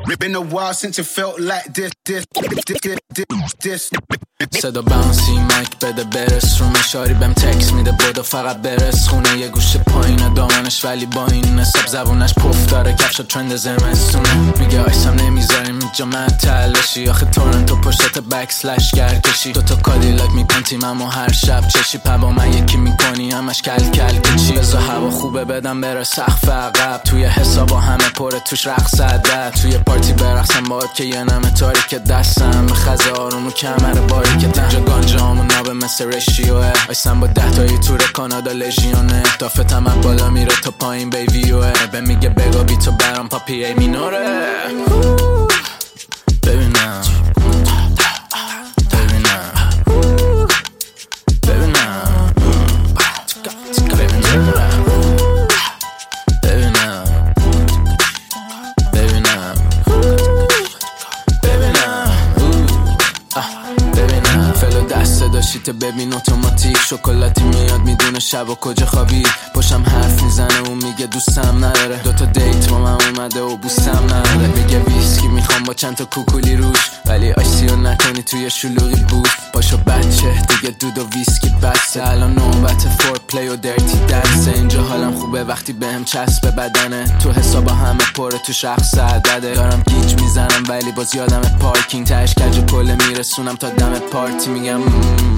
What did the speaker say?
Been a while since it felt like this. صدا باونسی مایک بده برس رو مشاری بهم تکس میده بودو فقط برس خونه یه گوشه پایینه دامنش ولی با این نصاب زبونش پف داره کفش ترند زمستونه میگه آیسم نمیذاریم اینجا من تلشی آخه تورنتو پشتت بک سلش گرکشی دوتا کادیلاک میکن تیممو هر شب چشی پبا من یکی میکنی همش کل کل کچی بزا هوا خوبه بدم بره سقف عقب توی حسابا همه پره توش رقص عدد توی پارتی برقصم باید که یه نمه تاریک دستم خزه آروم و کمر باری که تنجا گانجامون نابه مثل رشیوه آیسم با 10 تایی تور کانادا لژیونه دافتم از بالا میره تا پایین بیویوه به میگه بگا بی تو برام پاپی ای مینوره ببینم شیت ببین اتوماتیک شکلاتی میاد میدونه شب و کجا خوابی پاشم حرف میزنه و میگه دوستم نداره دوتا دیت با من اومده و بوسم نداره بگه ویسکی میخوام با چند تا کوکولی روش ولی آیسیو نکنی توی شلوغی بود پاشو بچه دیگه دود و ویسکی بسته الان نوبت فور پلی و درتی دسته اینجا حالم خوبه وقتی بهم چسب بدنه تو حسابا همه پره تو شخص عدده دارم گیج میزنم ولی باز یادم پارکینگ تهش کج کله میرسونم تا دم پارتی میگم